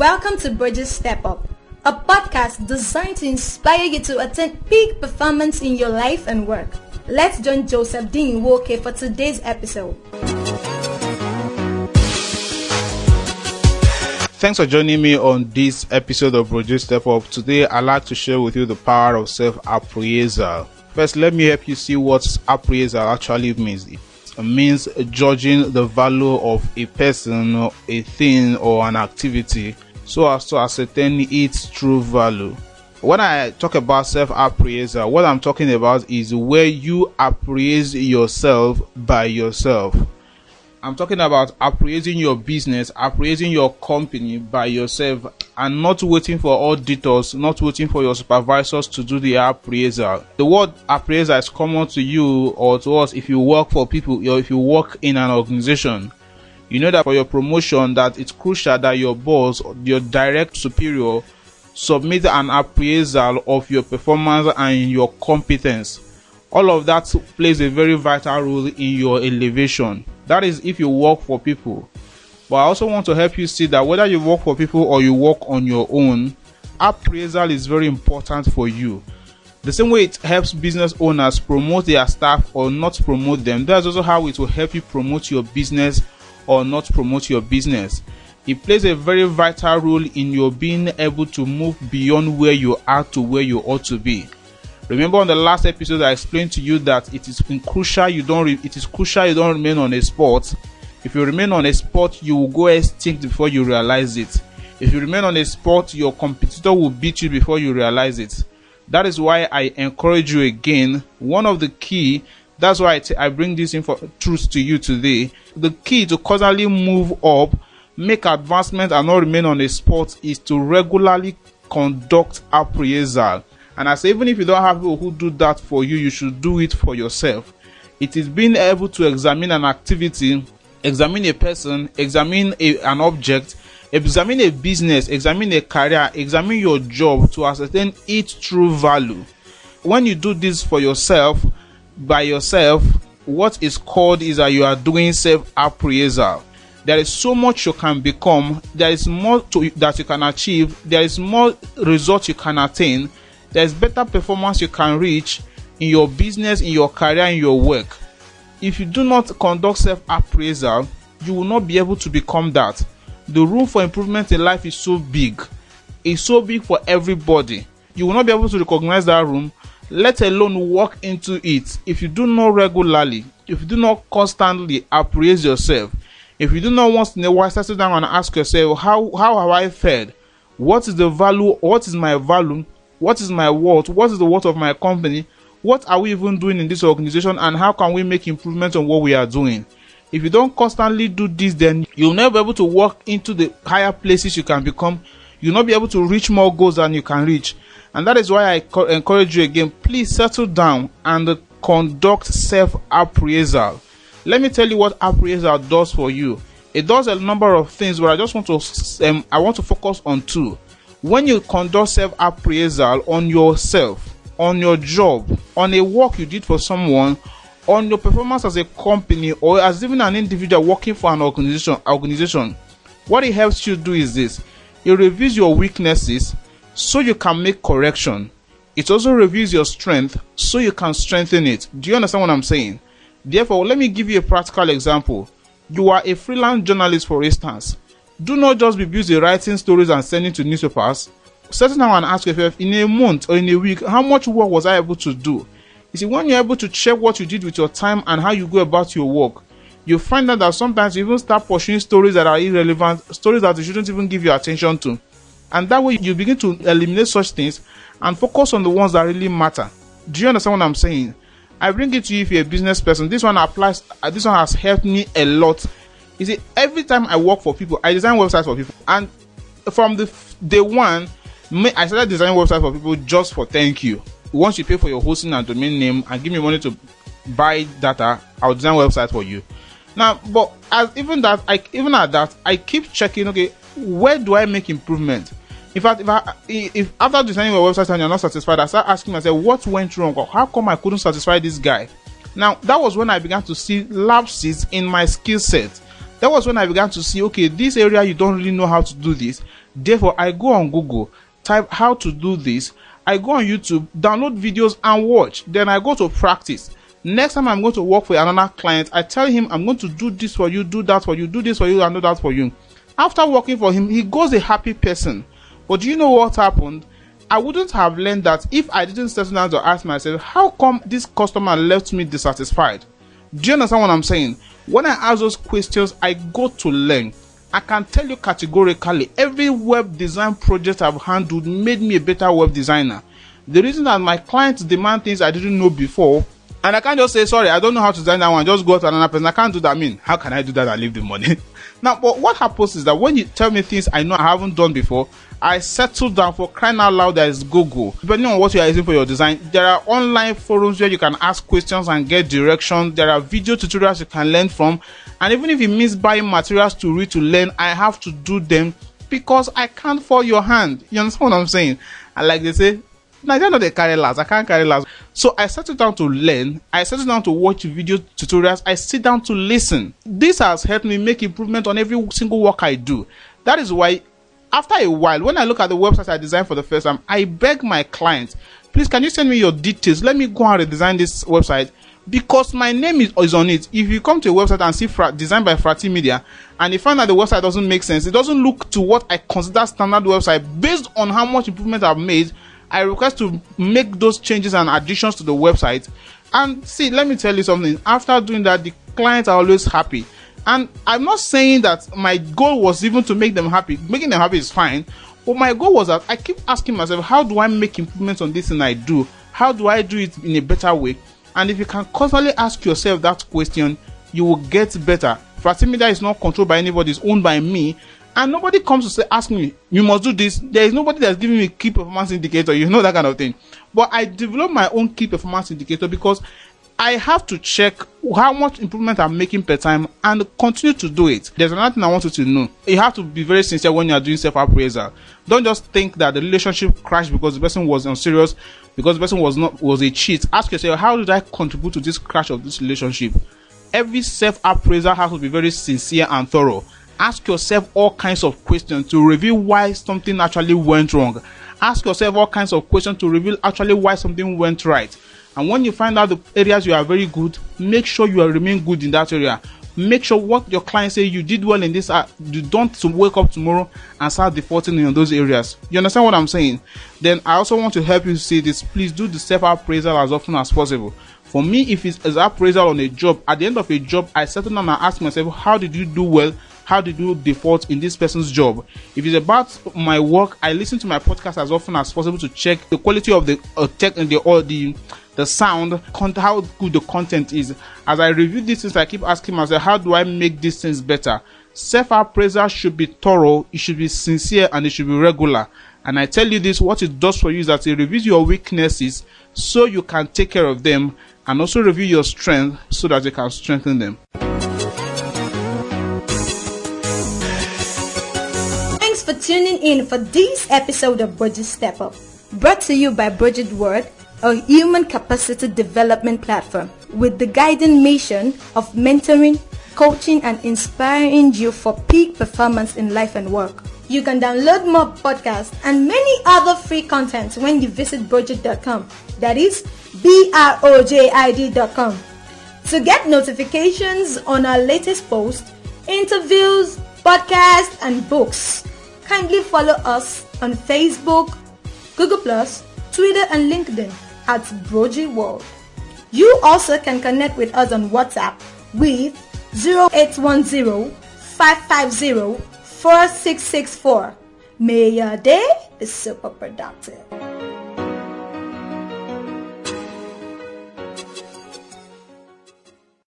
Welcome to Bridges Step Up, a podcast designed to inspire you to attain peak performance in your life and work. Let's join Joseph Dean Woke for today's episode. Thanks for joining me on this episode of Bridges Step Up. Today, I'd like to share with you the power of self-appraisal. First, let me help you see what appraisal actually means. It means judging the value of a person, a thing, or an activity so as to ascertain its true value. When I talk about self-appraisal, what I'm talking about is where you appraise yourself by yourself. I'm talking about appraising your business, appraising your company by yourself, and not waiting for auditors, not waiting for your supervisors to do the appraisal. The word appraisal is common to you or to us if you work for people or if you work in an organization. You know that for your promotion that it's crucial that your boss, your direct superior, submit an appraisal of your performance and your competence. All of that plays a very vital role in your elevation. That is if you work for people. But I also want to help you see that whether you work for people or you work on your own, appraisal is very important for you. The same way it helps business owners promote their staff or not promote them, that's also how it will help you promote your business or not promote your business. It plays a very vital role in your being able to move beyond where you are to where you ought to be. Remember on the last episode I explained to you that it is crucial you don't remain on a spot. If you remain on a spot, you will go extinct before you realize it. If you remain on a spot, your competitor will beat you before you realize it. That is why I encourage you again. One of the key, that's why I bring this truth to you today. The key to constantly move up, make advancement and not remain on a spot is to regularly conduct appraisal. And I say, even if you don't have people who do that for you, you should do it for yourself. It is being able to examine an activity, examine a person, examine an object, examine a business, examine a career, examine your job to ascertain its true value. When you do this for yourself, by yourself, what is called is that you are doing self-appraisal. There is so much you can become, there is more that you can achieve, there is more results you can attain. There's better performance you can reach in your business, in your career, in your work. If you do not conduct self-appraisal, you will not be able to become that. The room for improvement in life is so big. It's so big for everybody. You will not be able to recognize that room, let alone walk into it. If you do not regularly, if you do not constantly appraise yourself, if you do not once in a while settle down and ask yourself, how have I fared? What is the value? What is my value? What is my worth? What is the worth of my company? What are we even doing in this organization? And how can we make improvements on what we are doing? If you don't constantly do this, then you'll never be able to walk into the higher places you can become. You'll not be able to reach more goals than you can reach. And that is why I encourage you again, please settle down and conduct self-appraisal. Let me tell you what appraisal does for you. It does a number of things, but I just want to focus on two. When you conduct self-appraisal on yourself, on your job, on a work you did for someone, on your performance as a company or as even an individual working for an organization, what it helps you do is this. It reviews your weaknesses so you can make correction. It also reviews your strength so you can strengthen it. Do you understand what I'm saying? Therefore, let me give you a practical example. You are a freelance journalist, for instance. Do not just be busy writing stories and sending to newspapers. Settle down and ask yourself, in a month or in a week, how much work was I able to do? You see, when you're able to check what you did with your time and how you go about your work, you find out that sometimes you even start pursuing stories that are irrelevant, stories that you shouldn't even give your attention to. And that way you begin to eliminate such things and focus on the ones that really matter. Do you understand what I'm saying? I bring it to you if you're a business person. This one has helped me a lot. You see, every time I work for people, I design websites for people. And from the day one, I started designing websites for people just for thank you. Once you pay for your hosting and domain name and give me money to buy data, I'll design websites for you. Now, but even at that, I keep checking, okay, where do I make improvement? In fact, if after designing your website and you're not satisfied, I start asking myself, what went wrong? Or how come I couldn't satisfy this guy? Now, that was when I began to see lapses in my skill set. That was when I began to see, okay, this area you don't really know how to do this. Therefore, I go on Google, type how to do this. I go on YouTube, download videos and watch. Then I go to practice. Next time I'm going to work for another client, I tell him I'm going to do this for you, do that for you, do this for you, and do that for you. After working for him, he goes a happy person. But do you know what happened? I wouldn't have learned that if I didn't settle down to ask myself, how come this customer left me dissatisfied? Do you understand what I'm saying? When I ask those questions, I go to learn. I can tell you categorically, every web design project I've handled made me a better web designer. The reason that my clients demand things I didn't know before, and I can't just say, sorry, I don't know how to design that one, just go to another person. I can't do that. I mean, how can I do that and leave the money? Now, but what happens is that when you tell me things I know I haven't done before, I settle down. For crying out loud, there is Google. Depending on what you are using for your design, there are online forums where you can ask questions and get direction. There are video tutorials you can learn from. And even if it means buying materials to read to learn, I have to do them because I can't fall your hand. You understand what I'm saying? And like they say, Nigeria not they carry last. I can't carry last. So I settle down to learn. I settle down to watch video tutorials. I sit down to listen. This has helped me make improvement on every single work I do. That is why, after a while, when I look at the website I designed for the first time, I beg my clients, please, can you send me your details? Let me go and redesign this website because my name is on it. If you come to a website and see designed by Frati Media and you find that the website doesn't make sense, it doesn't look to what I consider standard website based on how much improvement I've made, I request to make those changes and additions to the website. And see, let me tell you something. After doing that, the clients are always happy. And I'm not saying that my goal was even to make them happy. Making them happy is fine. But my goal was that I keep asking myself, how do I make improvements on this thing I do? How do I do it in a better way? And if you can constantly ask yourself that question, you will get better. Frati Media is not controlled by anybody. It's owned by me. And nobody comes to say, ask me, you must do this. There is nobody that's giving me key performance indicator, you know, that kind of thing. But I developed my own key performance indicator because I have to check how much improvement I'm making per time and continue to do it. There's another thing I want you to know. You have to be very sincere when you are doing self-appraisal. Don't just think that the relationship crashed because the person was unserious, because the person was a cheat. Ask yourself, how did I contribute to this crash of this relationship? Every self-appraisal has to be very sincere and thorough. Ask yourself all kinds of questions to reveal why something actually went wrong. Ask yourself all kinds of questions to reveal actually why something went right. And when you find out the areas you are very good, make sure you remain good in that area. Make sure what your clients say you did well in this, you don't wake up tomorrow and start defaulting in those areas. You understand what I'm saying? Then I also want to help you see this. Please do the self-appraisal as often as possible. For me, if it's an appraisal on a job, at the end of a job, I settle down and ask myself, how did you do well? How did you default in this person's job? If it's about my work, I listen to my podcast as often as possible to check the quality of the tech and the sound, how good the content is. As I review these things, I keep asking myself, how do I make these things better? Self-appraisal should be thorough, it should be sincere, and it should be regular. And I tell you this, what it does for you is that it reviews your weaknesses so you can take care of them, and also review your strength so that you can strengthen them. Thanks for tuning in for this episode of Bridget Step Up, brought to you by Bridget Word, a human capacity development platform with the guiding mission of mentoring, coaching, and inspiring you for peak performance in life and work. You can download more podcasts and many other free content when you visit Brojid.com. That is BROJID.com. To get notifications on our latest posts, interviews, podcasts, and books, kindly follow us on Facebook, Google+, Twitter, and LinkedIn at Brojid World. You also can connect with us on WhatsApp with 0810-550-4664. May your day be super productive.